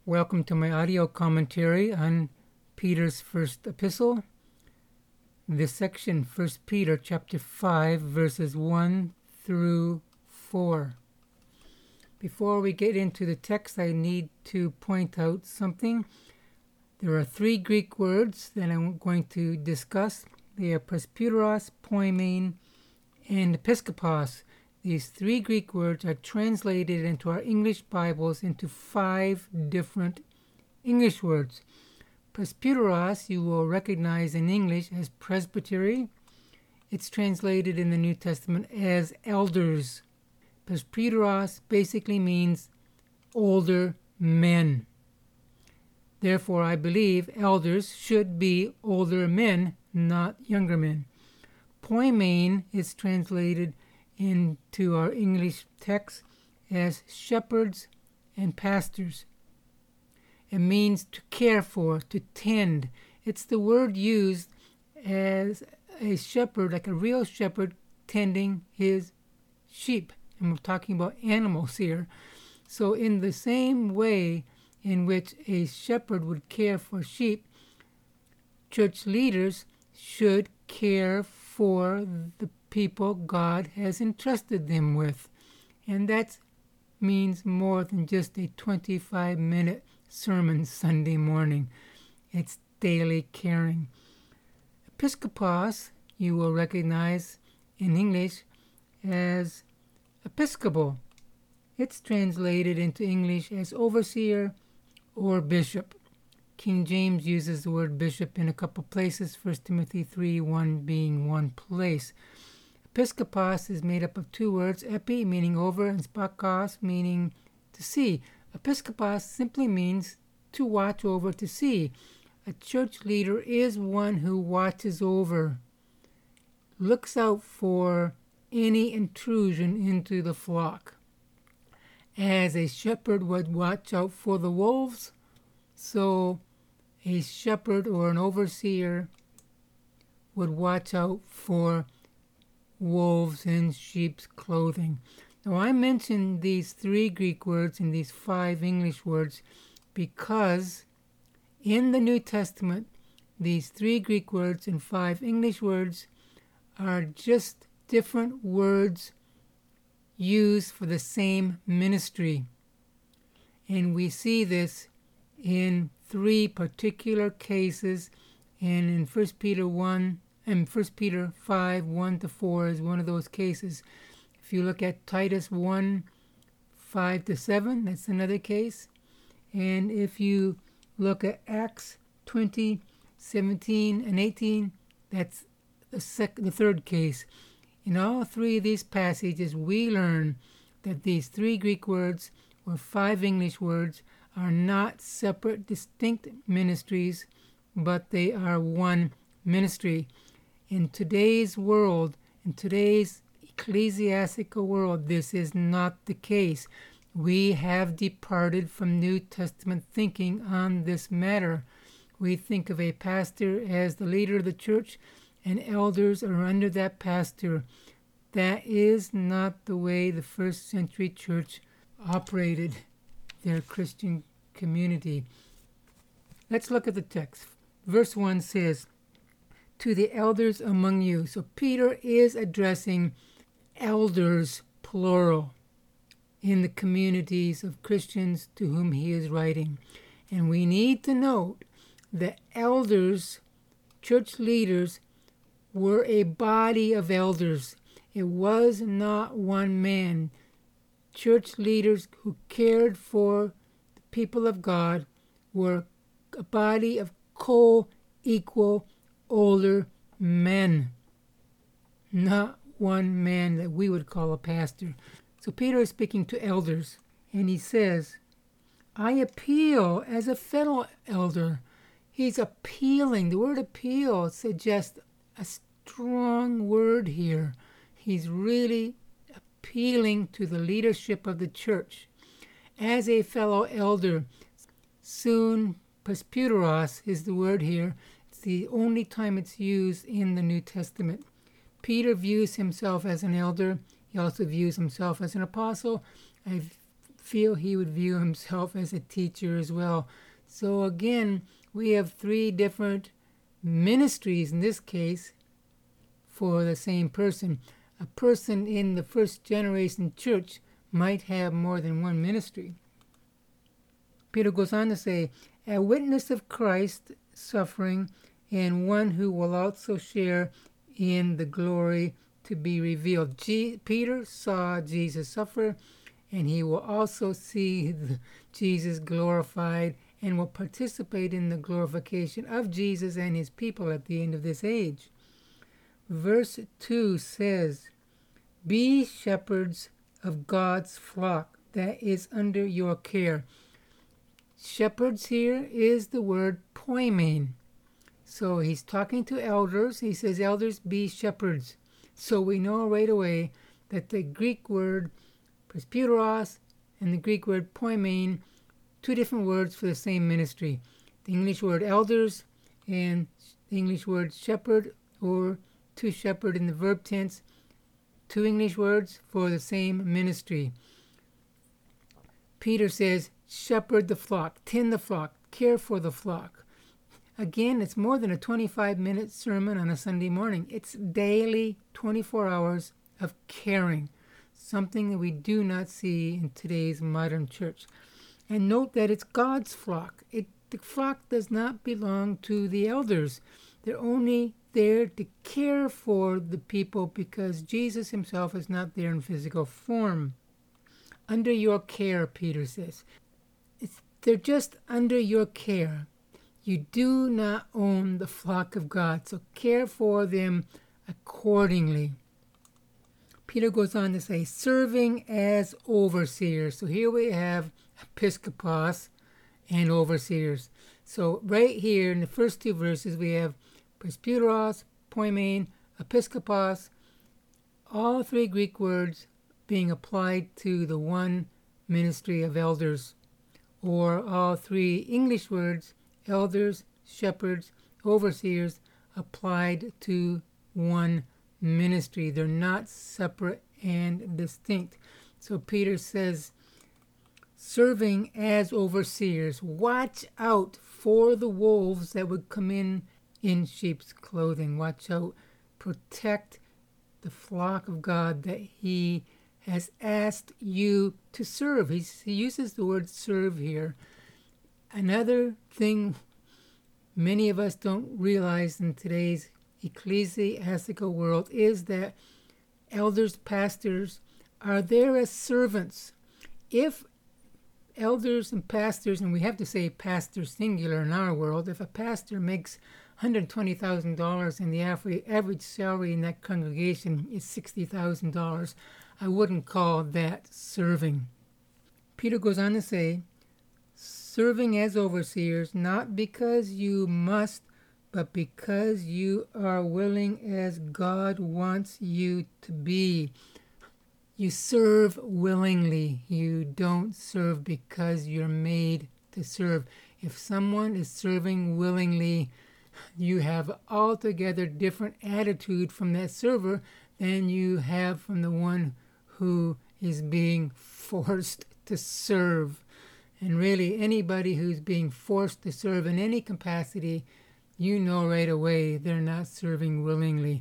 Welcome to my audio commentary on Peter's first epistle. This section, 1 Peter chapter 5, verses 1 through 4. Before we get into the text, I need to point out something. There are three Greek words that I'm going to discuss. They are presbyteros, poimen, and episkopos. These three Greek words are translated into our English Bibles into 5 different English words. Presbyteros you will recognize in English as presbytery. It's translated in the New Testament as elders. Presbyteros basically means older men. Therefore, I believe elders should be older men, not younger men. Poimen is translated into our English text as shepherds and pastors. It means to care for, to tend. It's the word used as a shepherd, like a real shepherd tending his sheep. And we're talking about animals here. So in the same way in which a shepherd would care for sheep, church leaders should care for the people God has entrusted them with. And that means more than just a 25-minute sermon Sunday morning. It's daily caring. Episkopos you will recognize in English as episcopal. It's translated into English as overseer or bishop. King James uses the word bishop in a couple places, 1 Timothy 3:1 being one place. Episkopos is made up of 2 words, epi meaning over and spakos meaning to see. Episkopos simply means to watch over, to see. A church leader is one who watches over, looks out for any intrusion into the flock. As a shepherd would watch out for the wolves, so a shepherd or an overseer would watch out for wolves in sheep's clothing. Now, I mentioned these 3 Greek words and these 5 English words because in the New Testament, these 3 Greek words and 5 English words are just different words used for the same ministry. And we see this in 3 particular cases, and in 1 Peter 1 and 1 Peter 5, 1 to 4 is one of those cases. If you look at Titus 1, 5 to 7, that's another case. And if you look at Acts 20, 17, and 18, that's the 3rd case. In all 3 of these passages, we learn that these 3 Greek words or 5 English words are not separate, distinct ministries, but they are one ministry. In today's world, in today's ecclesiastical world, this is not the case. We have departed from New Testament thinking on this matter. We think of a pastor as the leader of the church, and elders are under that pastor. That is not the way the first century church operated their Christian community. Let's look at the text. Verse 1 says, to the elders among you. So Peter is addressing elders, plural, in the communities of Christians to whom he is writing. And we need to note that elders, church leaders, were a body of elders. It was not one man. Church leaders who cared for the people of God were a body of co-equal older men, not one man that we would call a pastor. So Peter is speaking to elders, and he says, I appeal as a fellow elder. He's appealing. The word appeal suggests a strong word here. He's really appealing to the leadership of the church. As a fellow elder, soon presbyteros is the word here. It's the only time it's used in the New Testament. Peter views himself as an elder. He also views himself as an apostle. I feel he would view himself as a teacher as well. So again, we have three different ministries in this case for the same person. A person in the first generation church might have more than one ministry. Peter goes on to say, a witness of Christ's suffering and one who will also share in the glory to be revealed. Peter saw Jesus suffer, and he will also see Jesus glorified and will participate in the glorification of Jesus and his people at the end of this age. Verse 2 says, be shepherds of God's flock that is under your care. Shepherds here is the word poimen. So he's talking to elders. He says, elders, be shepherds. So we know right away that the Greek word presbyteros and the Greek word poimen, two different words for the same ministry. The English word elders and the English word shepherd, or to shepherd in the verb tense, two English words for the same ministry. Peter says, shepherd the flock, tend the flock, care for the flock. Again, it's more than a 25-minute sermon on a Sunday morning. It's daily, 24 hours of caring, something that we do not see in today's modern church. And note that it's God's flock. The flock does not belong to the elders. They're only there to care for the people because Jesus himself is not there in physical form. Under your care, Peter says. They're just under your care. You do not own the flock of God, so care for them accordingly. Peter goes on to say, serving as overseers. So here we have episkopos and overseers. So right here in the first two verses, we have presbyteros, poimen, episkopos, all three Greek words being applied to the one ministry of elders, or all three English words, elders, shepherds, overseers, applied to one ministry. They're not separate and distinct. So Peter says, serving as overseers, watch out for the wolves that would come in sheep's clothing. Watch out, protect the flock of God that he has asked you to serve. He uses the word serve here. Another thing many of us don't realize in today's ecclesiastical world is that elders, pastors are there as servants. If elders and pastors, and we have to say pastor singular in our world, if a pastor makes $120,000 and the average salary in that congregation is $60,000, I wouldn't call that serving. Peter goes on to say, serving as overseers, not because you must, but because you are willing as God wants you to be. You serve willingly. You don't serve because you're made to serve. If someone is serving willingly, you have altogether different attitude from that server than you have from the one who is being forced to serve. And really, anybody who's being forced to serve in any capacity, you know right away they're not serving willingly.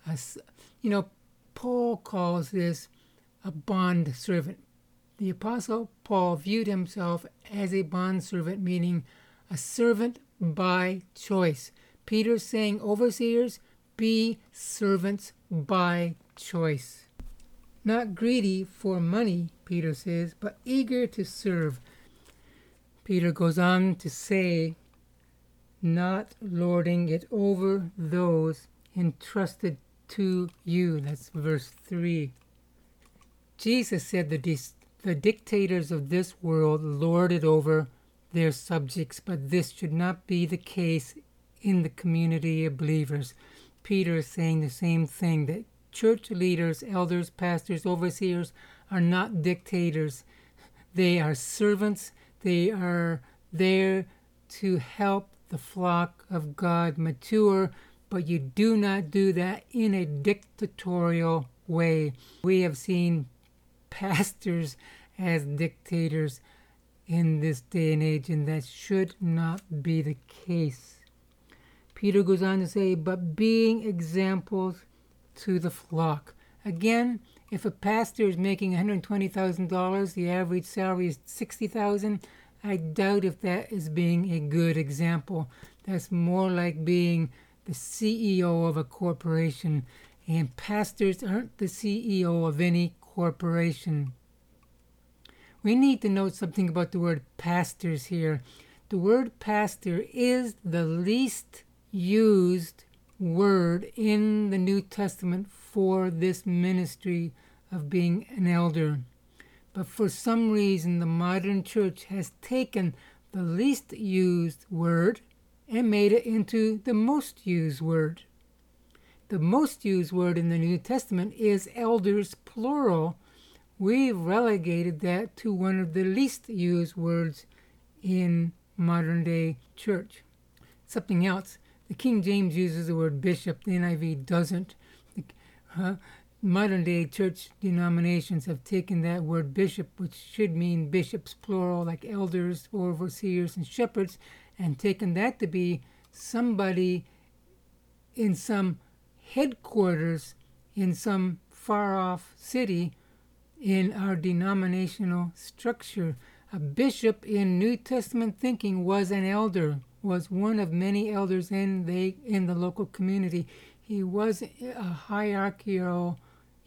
Paul calls this a bond servant. The Apostle Paul viewed himself as a bond servant, meaning a servant by choice. Peter's saying, overseers, be servants by choice. Not greedy for money, Peter says, but eager to serve. Peter goes on to say, not lording it over those entrusted to you. That's verse 3. Jesus said the dictators of this world lord it over their subjects, but this should not be the case in the community of believers. Peter is saying the same thing, that church leaders, elders, pastors, overseers are not dictators. They are servants. They are there to help the flock of God mature, but you do not do that in a dictatorial way. We have seen pastors as dictators in this day and age, and that should not be the case. Peter goes on to say, but being examples to the flock. Again, if a pastor is making $120,000, the average salary is $60,000, I doubt if that is being a good example. That's more like being the CEO of a corporation, and pastors aren't the CEO of any corporation. We need to note something about the word pastors here. The word pastor is the least used word in the New Testament for this ministry of being an elder. But for some reason, the modern church has taken the least used word and made it into the most used word. The most used word in the New Testament is elders, plural. We've relegated that to one of the least used words in modern day church. Something else, the King James uses the word bishop, the NIV doesn't. Modern day church denominations have taken that word bishop, which should mean bishops plural, like elders, overseers, and shepherds, and taken that to be somebody in some headquarters in some far off city in our denominational structure. A bishop in New Testament thinking was an elder, was one of many elders in the local community. He wasn't in a hierarchical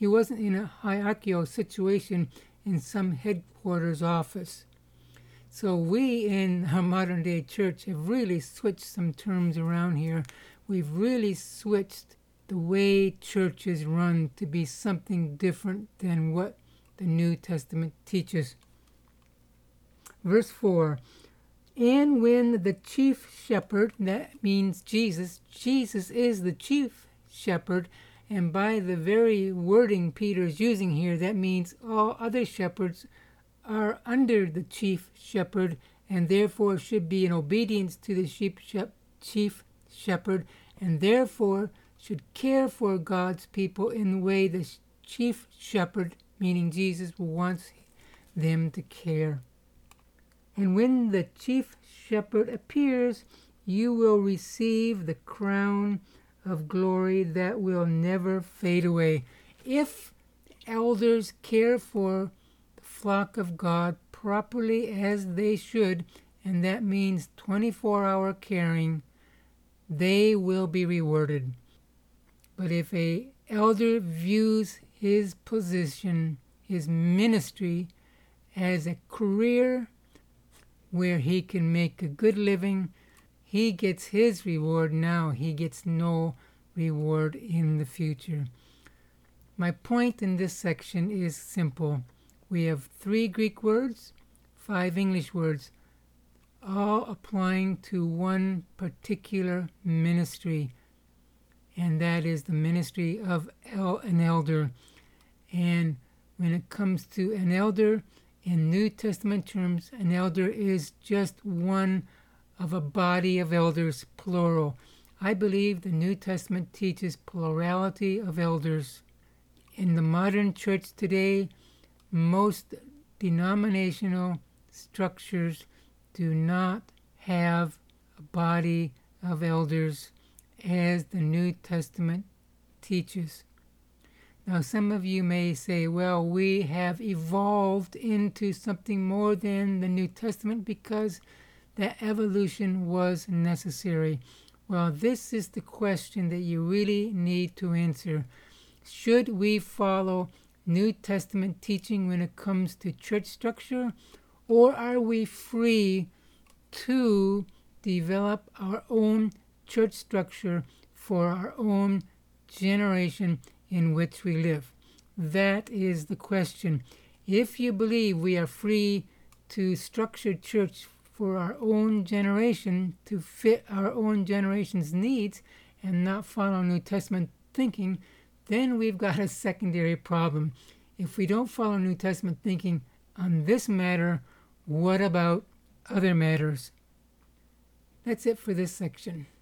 situation in some headquarters office. So we in our modern day church have really switched some terms around here. We've really switched the way church is run to be something different than what the New Testament teaches. Verse 4, and when the chief shepherd, that means Jesus is the chief shepherd, and by the very wording Peter is using here, that means all other shepherds are under the chief shepherd and therefore should be in obedience to the chief shepherd, and therefore should care for God's people in the way the chief shepherd, meaning Jesus, wants them to care. And when the chief shepherd appears, you will receive the crown of glory that will never fade away. If elders care for the flock of God properly as they should, and that means 24-hour caring, they will be rewarded. But if an elder views his position, his ministry, as a career where he can make a good living, he gets his reward now. He gets no reward in the future. My point in this section is simple. We have 3 Greek words, 5 English words, all applying to one particular ministry, and that is the ministry of an elder. And when it comes to an elder, in New Testament terms, an elder is just one of a body of elders, plural. I believe the New Testament teaches plurality of elders. In the modern church today, most denominational structures do not have a body of elders as the New Testament teaches. Now, some of you may say, well, we have evolved into something more than the New Testament because that evolution was necessary. Well, this is the question that you really need to answer. Should we follow New Testament teaching when it comes to church structure, or are we free to develop our own church structure for our own generation in which we live? That is the question. If you believe we are free to structure church for our own generation to fit our own generation's needs and not follow New Testament thinking, then we've got a secondary problem. If we don't follow New Testament thinking on this matter, what about other matters? That's it for this section.